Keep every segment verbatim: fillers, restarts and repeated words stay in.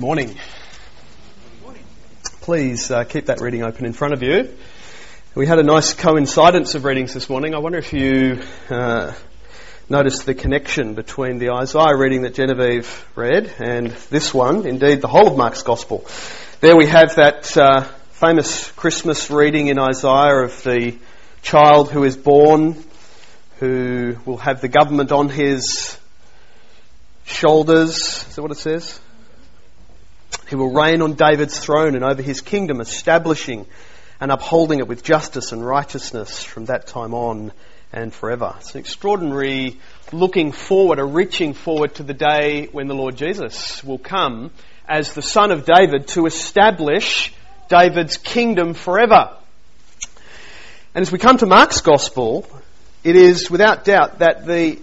morning. Please uh, keep that reading open in front of you. We had a nice coincidence of readings this morning. I wonder if you uh, noticed the connection between the Isaiah reading that Genevieve read and this one, indeed the whole of Mark's Gospel. There we have that uh, famous Christmas reading in Isaiah of the child who is born, who will have the government on his shoulders. Is that what it says? He will reign on David's throne and over his kingdom, establishing and upholding it with justice and righteousness from that time on and forever. It's an extraordinary looking forward, a reaching forward to the day when the Lord Jesus will come as the Son of David to establish David's kingdom forever. And as we come to Mark's Gospel, it is without doubt that the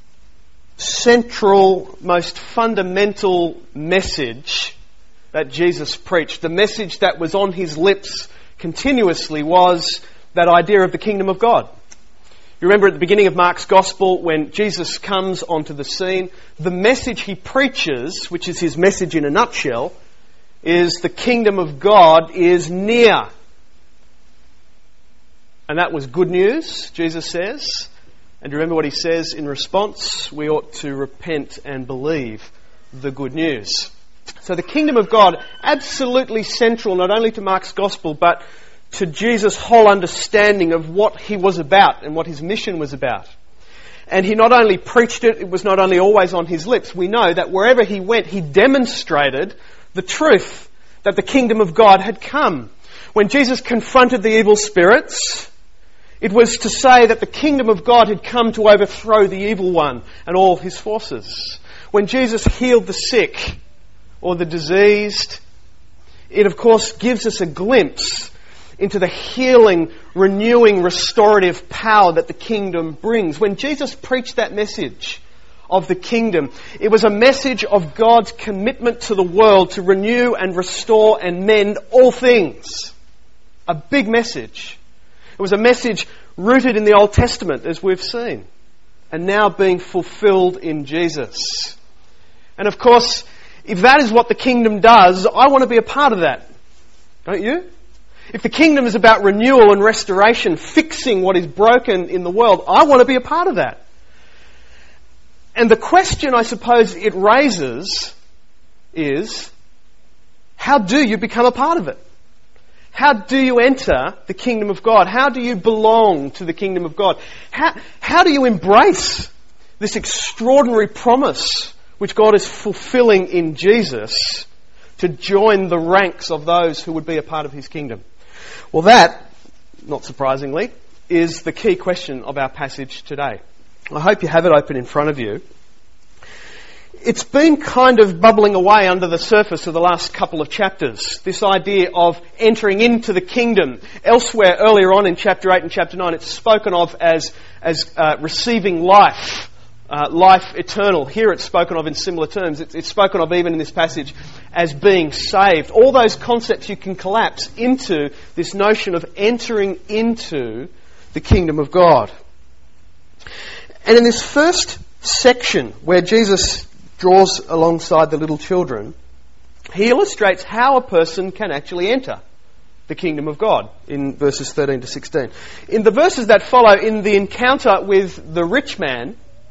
central, most fundamental message that Jesus preached, the message that was on his lips continuously, was that idea of the kingdom of God. You remember at the beginning of Mark's Gospel when Jesus comes onto the scene, the message he preaches, which is his message in a nutshell, is the kingdom of God is near. And that was good news, Jesus says. And remember what he says in response? We ought to repent and believe the good news. So the kingdom of God, absolutely central not only to Mark's Gospel, but to Jesus' whole understanding of what he was about and what his mission was about. And he not only preached it, it was not only always on his lips. We know that wherever he went, he demonstrated the truth that the kingdom of God had come. When Jesus confronted the evil spirits, it was to say that the kingdom of God had come to overthrow the evil one and all his forces. When Jesus healed the sick or the diseased, it of course gives us a glimpse into the healing, renewing, restorative power that the kingdom brings. When Jesus preached that message of the kingdom, it was a message of God's commitment to the world to renew and restore and mend all things. A big message. It was a message rooted in the Old Testament, as we've seen, and now being fulfilled in Jesus. And of course, if that is what the kingdom does, I want to be a part of that. Don't you? If the kingdom is about renewal and restoration, fixing what is broken in the world, I want to be a part of that. And the question I suppose it raises is, how do you become a part of it? How do you enter the kingdom of God? How do you belong to the kingdom of God? How, how do you embrace this extraordinary promise which God is fulfilling in Jesus to join the ranks of those who would be a part of his kingdom? Well, that, not surprisingly, is the key question of our passage today. I hope you have it open in front of you. It's been kind of bubbling away under the surface of the last couple of chapters, this idea of entering into the kingdom. Elsewhere, earlier on in chapter eight and chapter nine, it's spoken of as, as uh, receiving life. Uh, life eternal. Here it's spoken of in similar terms. It's, it's spoken of even in this passage as being saved. All those concepts you can collapse into this notion of entering into the kingdom of God. And in this first section where Jesus draws alongside the little children, he illustrates how a person can actually enter the kingdom of God in verses thirteen to sixteen. In the verses that follow, in the encounter with the rich man,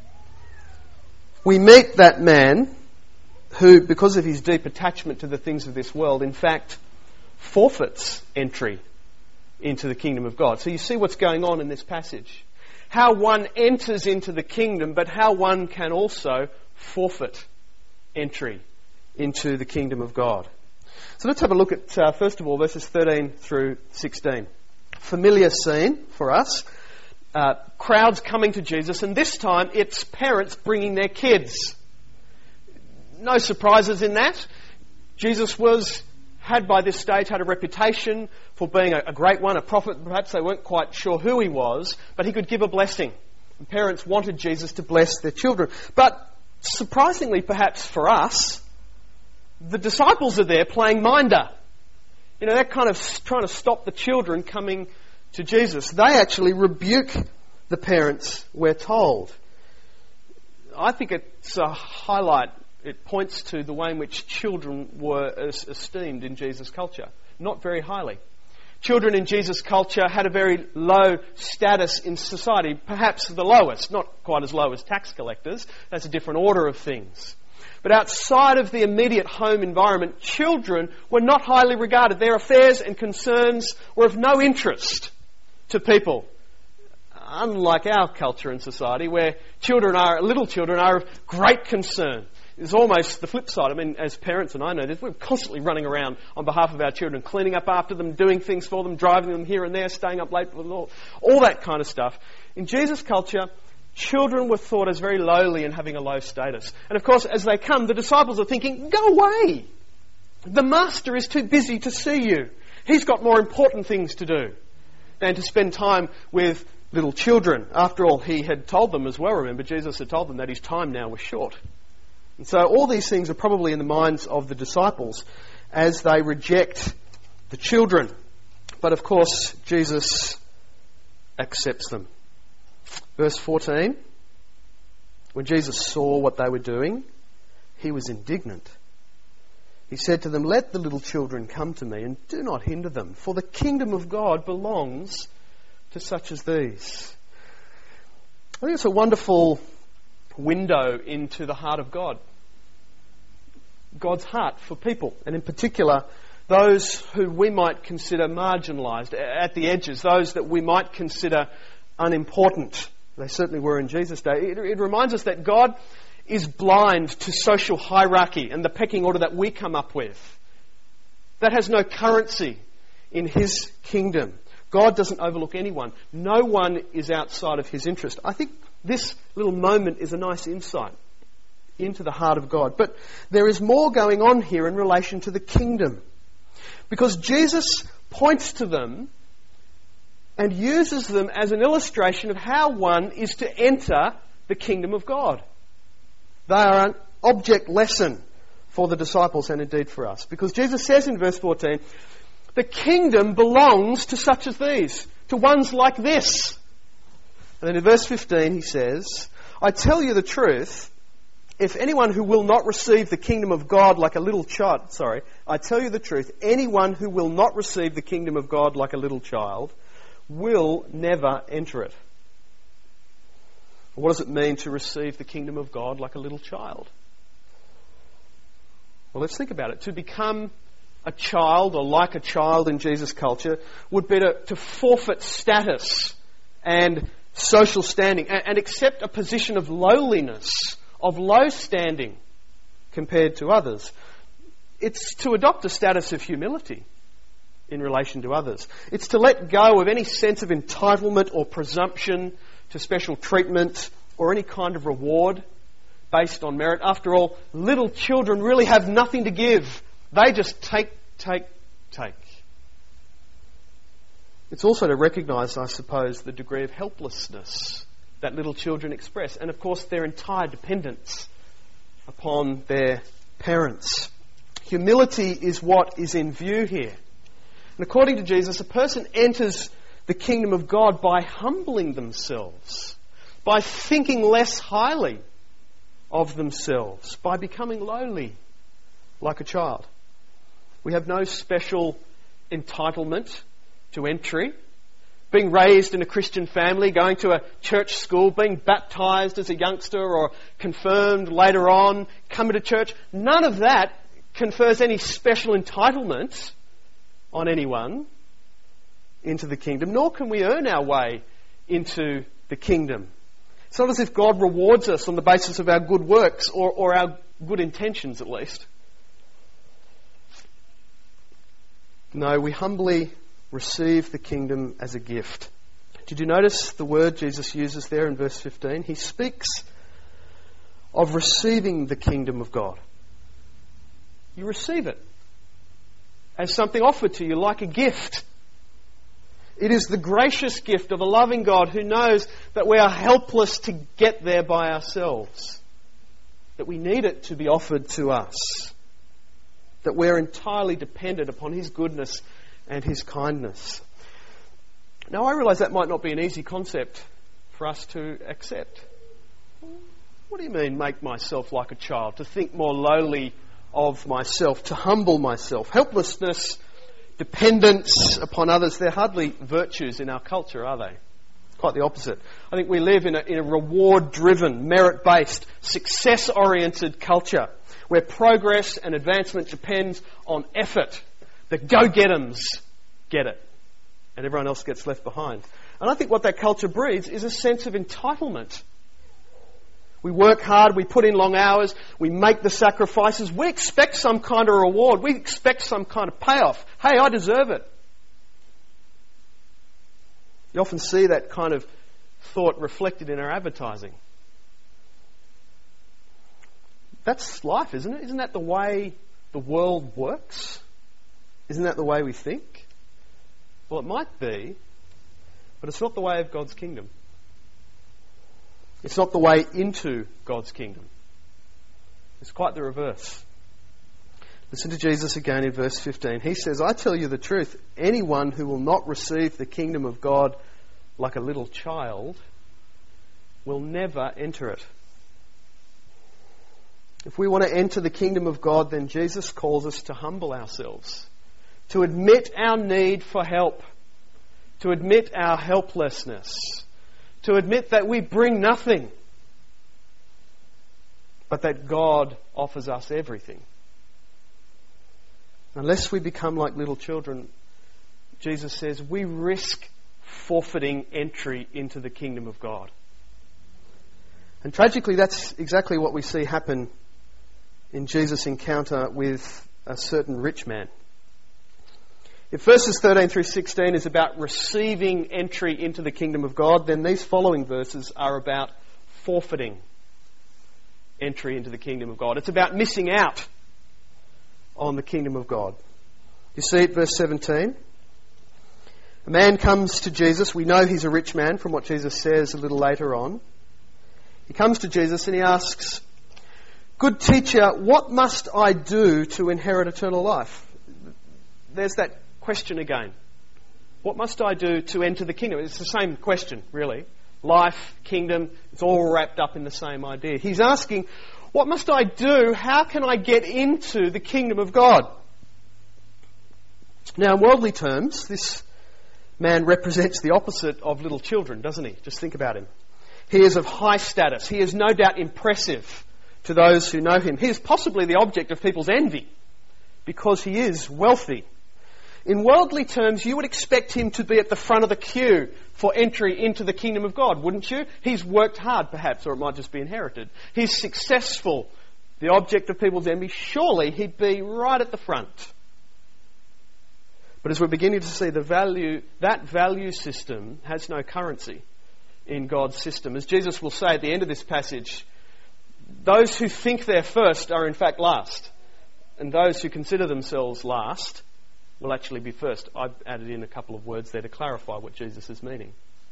we meet that man who, because of his deep attachment to the things of this world, in fact, forfeits entry into the kingdom of God. So you see what's going on in this passage. How one enters into the kingdom, but how one can also forfeit entry into the kingdom of God. So let's have a look at, uh, first of all, verses thirteen through sixteen. Familiar scene for us. Uh, crowds coming to Jesus, and this time it's parents bringing their kids. No surprises in that. Jesus was, had by this stage had a reputation for being a, a great one, a prophet. Perhaps they weren't quite sure who he was, but he could give a blessing. And parents wanted Jesus to bless their children. But surprisingly, perhaps for us, the disciples are there playing minder. You know, they're kind of trying to stop the children coming to Jesus. They actually rebuke the parents, we're told. I think it's a highlight it points to the way in which children were esteemed in Jesus' culture. Not very highly. Children in Jesus' culture had a very low status in society, perhaps the lowest, not quite as low as tax collectors. That's a different order of things. But outside of the immediate home environment, children were not highly regarded. Their affairs and concerns were of no interest to people. Unlike our culture and society, where children are, little children are of great concern. It's almost the flip side. I mean, as parents, and I know this, we're constantly running around on behalf of our children, cleaning up after them, doing things for them, driving them here and there, staying up late, all, all that kind of stuff. In Jesus' culture, children were thought as very lowly and having a low status. And of course, as they come, the disciples are thinking, go away! The master is too busy to see you. He's got more important things to do than to spend time with little children. After all, he had told them as well, remember, Jesus had told them that his time now was short. And so all these things are probably in the minds of the disciples as they reject the children. But of course, Jesus accepts them. Verse fourteen, when Jesus saw what they were doing, he was indignant. He said to them, "Let the little children come to me, and do not hinder them, for the kingdom of God belongs to such as these." I think it's a wonderful window into the heart of God. God's heart for people, and in particular those who we might consider marginalised at the edges, those that we might consider unimportant. They certainly were in Jesus' day. It, it reminds us that God is blind to social hierarchy and the pecking order that we come up with. That has no currency in his kingdom. God doesn't overlook anyone. No one is outside of his interest. I think this little moment is a nice insight into the heart of God. But there is more going on here in relation to the kingdom. Because Jesus points to them and uses them as an illustration of how one is to enter the kingdom of God. They are an object lesson for the disciples and indeed for us. Because Jesus says in verse fourteen, the kingdom belongs to such as these, to ones like this. And then in verse fifteen he says, I tell you the truth, if anyone who will not receive the kingdom of God like a little child, sorry, I tell you the truth, anyone who will not receive the kingdom of God like a little child will never enter it. What does it mean to receive the kingdom of God like a little child? Well, let's think about it. To become a child or like a child in Jesus' culture would be to, to forfeit status and social standing and, and accept a position of lowliness, of low standing compared to others. It's to adopt a status of humility in relation to others. It's to let go of any sense of entitlement or presumption to special treatment or any kind of reward based on merit. After all, little children really have nothing to give. They just take, take, take. It's also to recognise, I suppose, the degree of helplessness that little children express, and of course their entire dependence upon their parents. Humility is what is in view here. And according to Jesus, a person enters the kingdom of God by humbling themselves, by thinking less highly of themselves, by becoming lowly like a child. We have no special entitlement to entry. Being raised in a Christian family, going to a church school, being baptised as a youngster or confirmed later on, coming to church, none of that confers any special entitlement on anyone into the kingdom, nor can we earn our way into the kingdom. It's not as if God rewards us on the basis of our good works or, or our good intentions at least. No, we humbly receive the kingdom as a gift. Did you notice the word Jesus uses there in verse fifteen? He speaks of receiving the kingdom of God. You receive it as something offered to you like a gift. It is the gracious gift of a loving God who knows that we are helpless to get there by ourselves, that we need it to be offered to us, that we're entirely dependent upon His goodness and His kindness. Now, I realise that might not be an easy concept for us to accept. What do you mean, make myself like a child? To think more lowly of myself, to humble myself. Helplessness, dependence upon others, they're hardly virtues in our culture, are they? Quite the opposite. I think we live in a, in a reward-driven, merit-based, success-oriented culture where progress and advancement depends on effort. The go-get-ems get it, and everyone else gets left behind. And I think what that culture breeds is a sense of entitlement. We work hard, we put in long hours, we make the sacrifices, we expect some kind of reward, we expect some kind of payoff. Hey, I deserve it. You often see that kind of thought reflected in our advertising. That's life, isn't it? Isn't that the way the world works? Isn't that the way we think? Well, it might be, but it's not the way of God's kingdom. It's not the way into God's kingdom. It's quite the reverse. Listen to Jesus again in verse fifteen. He says, I tell you the truth, anyone who will not receive the kingdom of God like a little child will never enter it. If we want to enter the kingdom of God, then Jesus calls us to humble ourselves, to admit our need for help, to admit our helplessness, to admit that we bring nothing, but that God offers us everything. Unless we become like little children, Jesus says, we risk forfeiting entry into the kingdom of God. And tragically, that's exactly what we see happen in Jesus' encounter with a certain rich man. If verses thirteen through sixteen is about receiving entry into the kingdom of God, then these following verses are about forfeiting entry into the kingdom of God. It's about missing out on the kingdom of God. You see it, verse seventeen. A man comes to Jesus. We know he's a rich man from what Jesus says a little later on. He comes to Jesus and he asks, "Good teacher, what must I do to inherit eternal life?" There's that question again. What must I do to enter the kingdom? It's the same question, really. Life, kingdom, it's all wrapped up in the same idea. He's asking, what must I do? How can I get into the kingdom of God? Now, in worldly terms, this man represents the opposite of little children, doesn't he? Just think about him. He is of high status. He is no doubt impressive to those who know him. He is possibly the object of people's envy because he is wealthy. In worldly terms, you would expect him to be at the front of the queue for entry into the kingdom of God, wouldn't you? He's worked hard, perhaps, or it might just be inherited. He's successful, the object of people's envy. Surely he'd be right at the front. But as we're beginning to see, the value, that value system has no currency in God's system. As Jesus will say at the end of this passage, those who think they're first are in fact last. And those who consider themselves last will actually be first. I've added in a couple of words there to clarify what Jesus is meaning.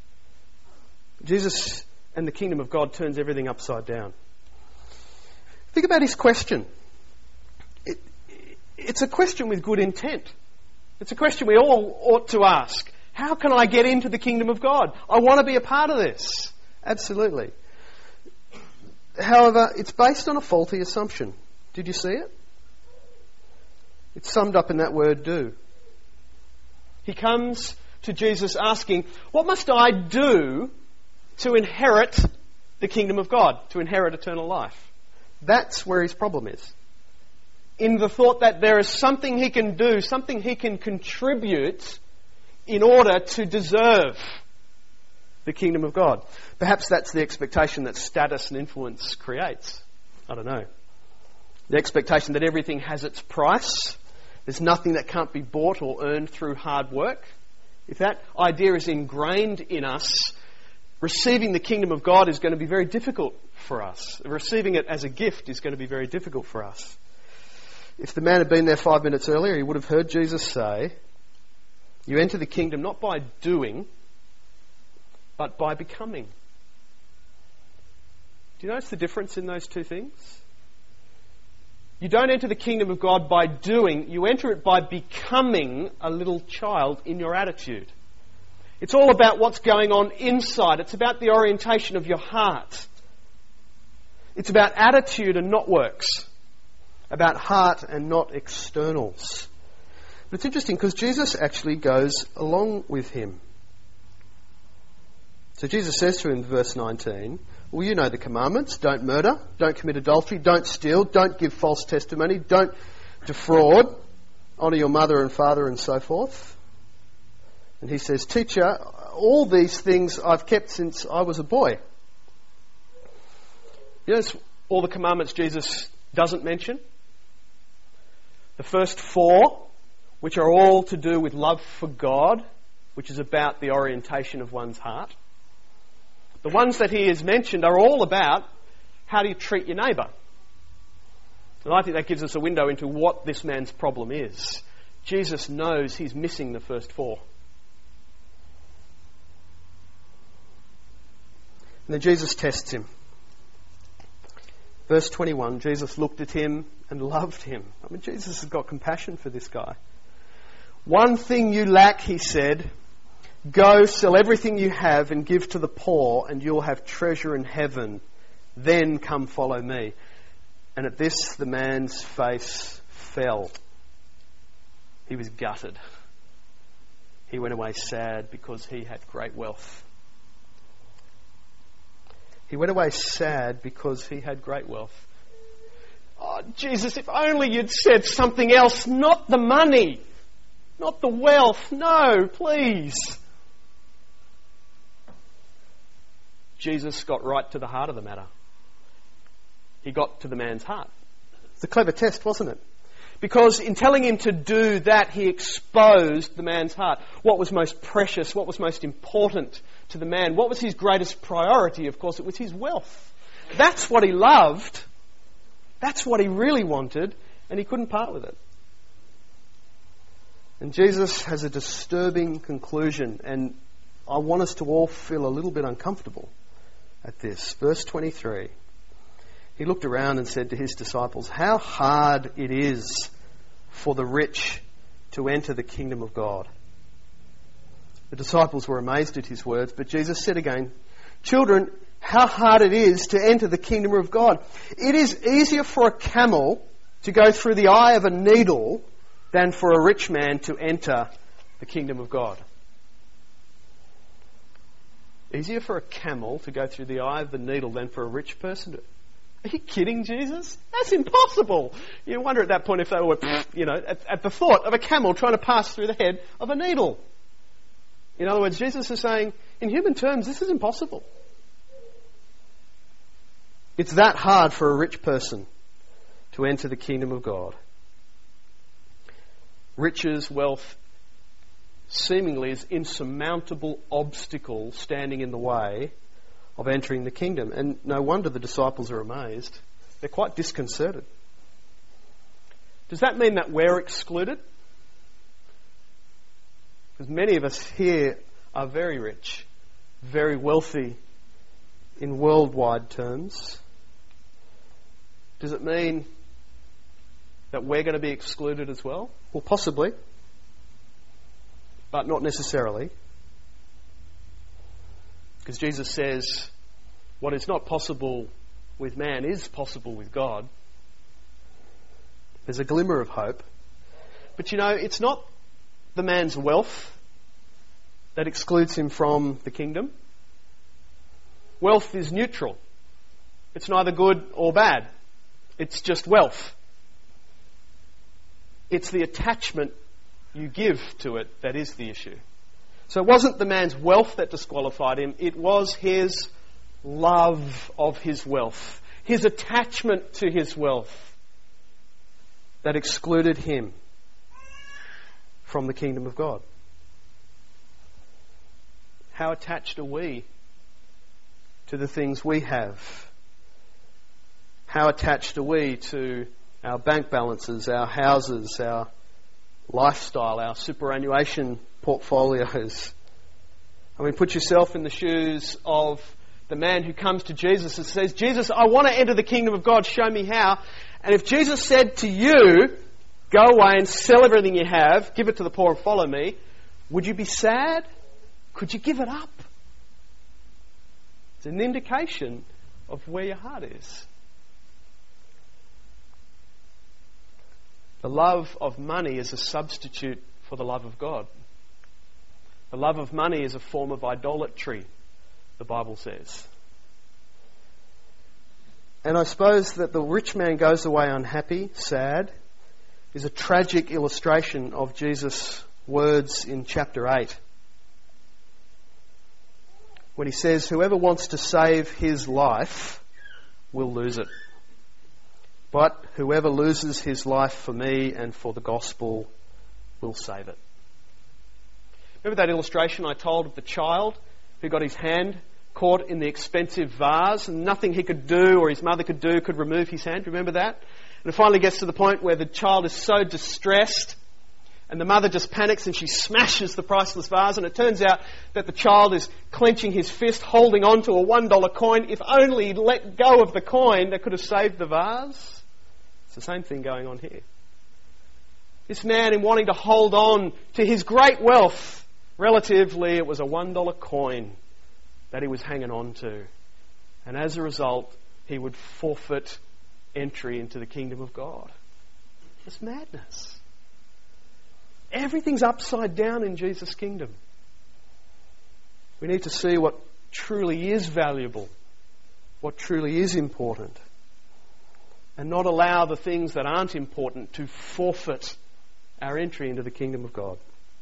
Jesus and the kingdom of God turns everything upside down. Think about his question. It, it's a question with good intent. It's a question we all ought to ask. How can I get into the kingdom of God? I want to be a part of this. Absolutely. However, it's based on a faulty assumption. Did you see it? It's summed up in that word, do. He comes to Jesus asking, what must I do to inherit the kingdom of God, to inherit eternal life? That's where his problem is. In the thought that there is something he can do, something he can contribute in order to deserve the kingdom of God. Perhaps that's the expectation that status and influence creates. I don't know. The expectation that everything has its price. There's nothing that can't be bought or earned through hard work. If that idea is ingrained in us, receiving the kingdom of God is going to be very difficult for us. Receiving it as a gift is going to be very difficult for us. If the man had been there five minutes earlier, he would have heard Jesus say, you enter the kingdom not by doing, but by becoming. Do you notice the difference in those two things? You don't enter the kingdom of God by doing, you enter it by becoming a little child in your attitude. It's all about what's going on inside. It's about the orientation of your heart. It's about attitude and not works. About heart and not externals. But it's interesting because Jesus actually goes along with him. So Jesus says to him in verse nineteen, well, you know the commandments. Don't murder, don't commit adultery, don't steal, don't give false testimony, don't defraud, honour your mother and father and so forth. And he says, Teacher, all these things I've kept since I was a boy. You know all the commandments Jesus doesn't mention? The first four, which are all to do with love for God, which is about the orientation of one's heart. The ones that he has mentioned are all about how do you treat your neighbour. And I think that gives us a window into what this man's problem is. Jesus knows he's missing the first four. And then Jesus tests him. Verse twenty-one, Jesus looked at him and loved him. I mean, Jesus has got compassion for this guy. One thing you lack, he said. Go, sell everything you have and give to the poor, and you'll have treasure in heaven. Then come follow me. And at this, the man's face fell. He was gutted. He went away sad because he had great wealth. He went away sad because he had great wealth. Oh, Jesus, if only you'd said something else, not the money, not the wealth. No, please. Jesus got right to the heart of the matter. He got to the man's heart. It's a clever test, wasn't it? Because in telling him to do that, he exposed the man's heart. What was most precious, what was most important to the man, what was his greatest priority? Of course, it was his wealth. That's what he loved. That's what he really wanted, and he couldn't part with it. And Jesus has a disturbing conclusion, and I want us to all feel a little bit uncomfortable at this. Verse twenty-three. He looked around and said to his disciples, how hard it is for the rich to enter the kingdom of God. The disciples were amazed at his words, but Jesus said again, children, how hard it is to enter the kingdom of God. It is easier for a camel to go through the eye of a needle than for a rich man to enter the kingdom of God. Easier for a camel to go through the eye of the needle than for a rich person to... Are you kidding, Jesus? That's impossible. You wonder at that point if they were, you know, at, at the thought of a camel trying to pass through the head of a needle. In other words, Jesus is saying, in human terms, this is impossible. It's that hard for a rich person to enter the kingdom of God. Riches, wealth, seemingly is insurmountable obstacle standing in the way of entering the kingdom. And no wonder the disciples are amazed. They're quite disconcerted. Does that mean that we're excluded? Because many of us here are very rich, very wealthy in worldwide terms. Does it mean that we're going to be excluded as well? Well, possibly, but not necessarily. Because Jesus says, what is not possible with man is possible with God. There's a glimmer of hope. But you know, it's not the man's wealth that excludes him from the kingdom. Wealth is neutral. It's neither good or bad. It's just wealth. It's the attachment you give to it that is the issue. So it wasn't the man's wealth that disqualified him, it was his love of his wealth, his attachment to his wealth that excluded him from the kingdom of God. How attached are we to the things we have? How attached are we to our bank balances, our houses, our lifestyle, our superannuation portfolios? I mean, put yourself in the shoes of the man who comes to Jesus and says, Jesus, I want to enter the kingdom of God, show me how. And if Jesus said to you, go away and sell everything you have, give it to the poor and follow me, would you be sad? Could you give it up? It's an indication of where your heart is. The love of money is a substitute for the love of God. The love of money is a form of idolatry, the Bible says. And I suppose that the rich man goes away unhappy, sad, is a tragic illustration of Jesus' words in chapter eight. When he says, whoever wants to save his life will lose it. But whoever loses his life for me and for the gospel will save it. Remember that illustration I told of the child who got his hand caught in the expensive vase and nothing he could do or his mother could do could remove his hand? Remember that? And it finally gets to the point where the child is so distressed and the mother just panics and she smashes the priceless vase, and it turns out that the child is clenching his fist, holding on to a one dollar coin. If only he'd let go of the coin, that could have saved the vase. It's the same thing going on here. This man, in wanting to hold on to his great wealth, relatively it was a one dollar coin that he was hanging on to. And as a result, he would forfeit entry into the kingdom of God. It's madness. Everything's upside down in Jesus' kingdom. We need to see what truly is valuable, what truly is important, and not allow the things that aren't important to forfeit our entry into the kingdom of God.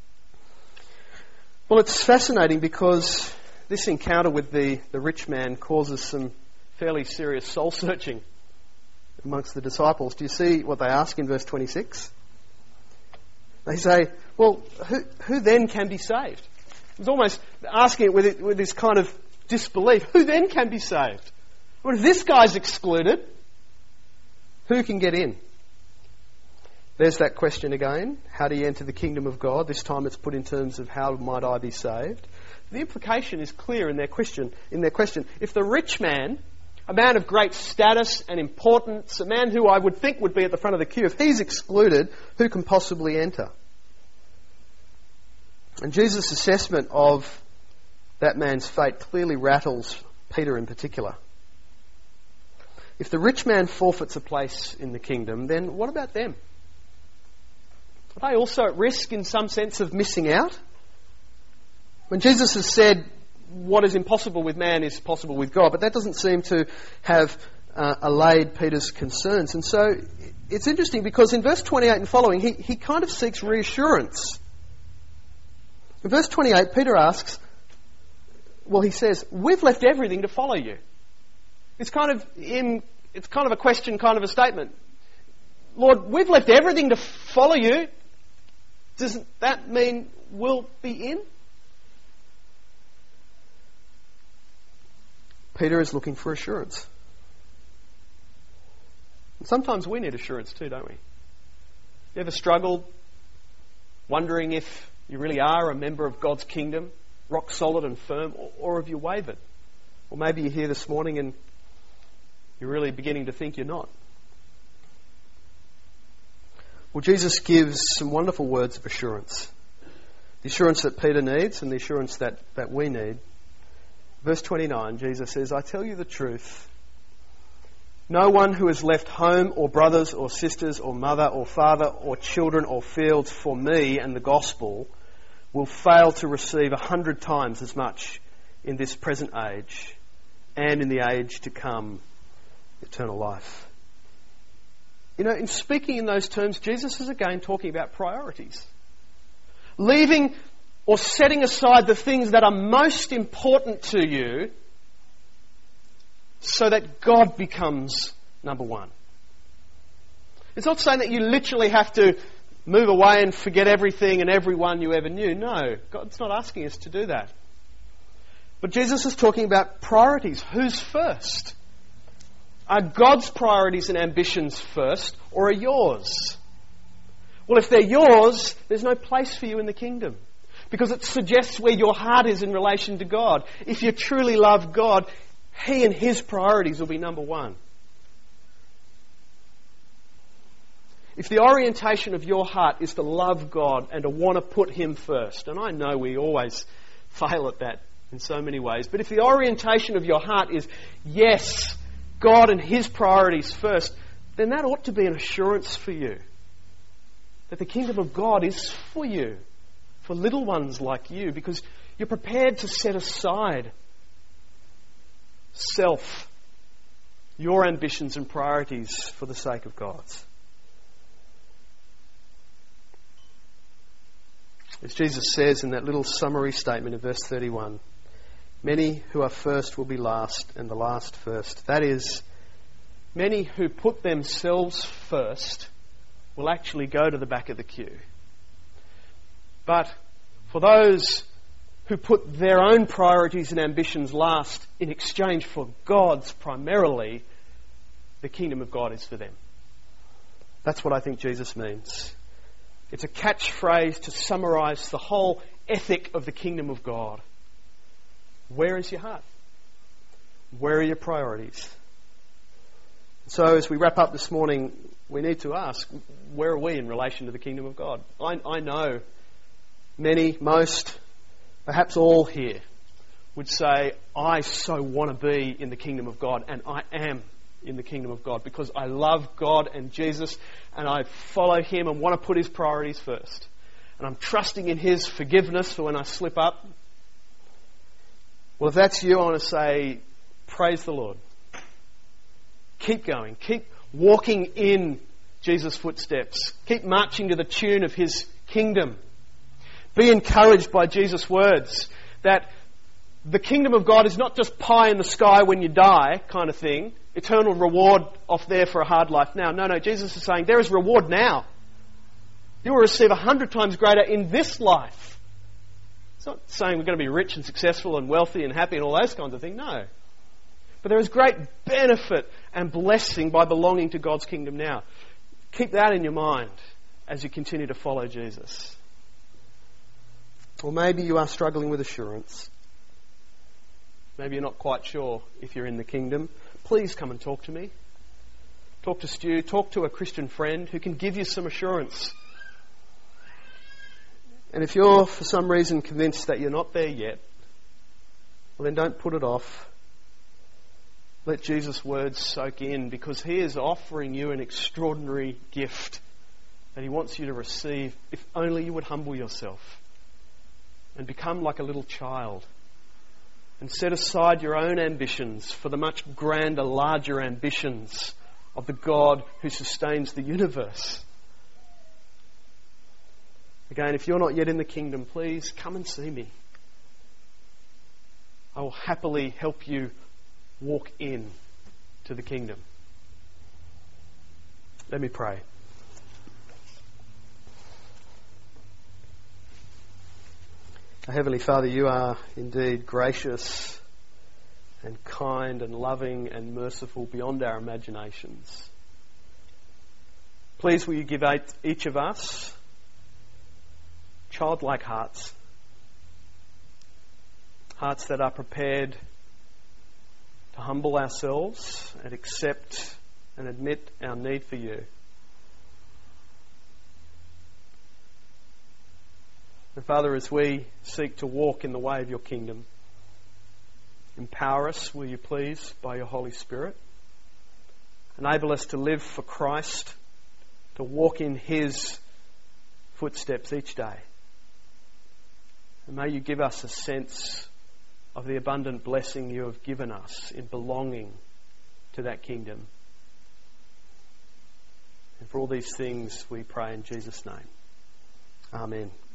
Well, it's fascinating because this encounter with the, the rich man causes some fairly serious soul searching amongst the disciples. Do you see what they ask in verse twenty-six? They say, well, who, who then can be saved? It's almost asking it with, it with this kind of disbelief. Who then can be saved? Well, if this guy's excluded, who can get in? There's that question again. How do you enter the kingdom of God? This time it's put in terms of how might I be saved? The implication is clear in their question. In their question, if the rich man, a man of great status and importance, a man who I would think would be at the front of the queue, if he's excluded, who can possibly enter? And Jesus' assessment of that man's fate clearly rattles Peter in particular. If the rich man forfeits a place in the kingdom, then what about them? Are they also at risk in some sense of missing out? When Jesus has said what is impossible with man is possible with God, but that doesn't seem to have uh, allayed Peter's concerns. And so it's interesting because in verse twenty-eight and following, he, he kind of seeks reassurance. In verse twenty-eight, Peter asks, well, he says, we've left everything to follow you. It's kind of in, it's kind of a question, kind of a statement. Lord, we've left everything to follow you. Doesn't that mean we'll be in? Peter is looking for assurance. And sometimes we need assurance too, don't we? You ever struggled wondering if you really are a member of God's kingdom, rock solid and firm, or, or have you wavered? Or maybe you're here this morning and you're really beginning to think you're not. Well, Jesus gives some wonderful words of assurance. The assurance that Peter needs and the assurance that, that we need. Verse twenty-nine, Jesus says, I tell you the truth. No one who has left home or brothers or sisters or mother or father or children or fields for me and the gospel will fail to receive a hundred times as much in this present age and in the age to come, eternal life. You know, in speaking in those terms, Jesus is again talking about priorities. Leaving or setting aside the things that are most important to you so that God becomes number one. It's not saying that you literally have to move away and forget everything and everyone you ever knew. No, God's not asking us to do that. But Jesus is talking about priorities. Who's first? Are God's priorities and ambitions first, or are yours? Well, if they're yours, there's no place for you in the kingdom, because it suggests where your heart is in relation to God. If you truly love God, He and His priorities will be number one. If the orientation of your heart is to love God and to want to put Him first, and I know we always fail at that in so many ways, but if the orientation of your heart is, yes, God and His priorities first, then that ought to be an assurance for you. that the kingdom of God is for you, for little ones like you, because you're prepared to set aside self, your ambitions and priorities for the sake of God's. As Jesus says in that little summary statement in verse thirty-one, many who are first will be last, and the last first. That is, many who put themselves first will actually go to the back of the queue. But for those who put their own priorities and ambitions last in exchange for God's primarily, the kingdom of God is for them. That's what I think Jesus means. It's a catchphrase to summarise the whole ethic of the kingdom of God. Where is your heart? Where are your priorities? So as we wrap up this morning, we need to ask, where are we in relation to the kingdom of God? I, I know many, most, perhaps all here would say, I so want to be in the kingdom of God, and I am in the kingdom of God because I love God and Jesus, and I follow Him and want to put His priorities first. And I'm trusting in His forgiveness for when I slip up. Well, if that's you, I want to say, praise the Lord. Keep going. Keep walking in Jesus' footsteps. Keep marching to the tune of His kingdom. Be encouraged by Jesus' words that the kingdom of God is not just pie in the sky when you die kind of thing, eternal reward off there for a hard life now. No, no, Jesus is saying there is reward now. You will receive a hundred times greater in this life. It's not saying we're going to be rich and successful and wealthy and happy and all those kinds of things. No. But there is great benefit and blessing by belonging to God's kingdom now. Keep that in your mind as you continue to follow Jesus. Or maybe you are struggling with assurance. Maybe you're not quite sure if you're in the kingdom. Please come and talk to me. Talk to Stu. Talk to a Christian friend who can give you some assurance. And if you're for some reason convinced that you're not there yet, well then don't put it off. Let Jesus' words soak in, because He is offering you an extraordinary gift that He wants you to receive if only you would humble yourself and become like a little child and set aside your own ambitions for the much grander, larger ambitions of the God who sustains the universe. Again, if you're not yet in the kingdom, please come and see me. I will happily help you walk in to the kingdom. Let me pray. Our Heavenly Father, You are indeed gracious and kind and loving and merciful beyond our imaginations. Please will You give each of us childlike hearts, hearts that are prepared to humble ourselves and accept and admit our need for You. And Father, as we seek to walk in the way of Your kingdom, empower us, will You please, by Your Holy Spirit. Enable us to live for Christ, to walk in His footsteps each day. And may You give us a sense of the abundant blessing You have given us in belonging to that kingdom. And for all these things we pray in Jesus' name. Amen.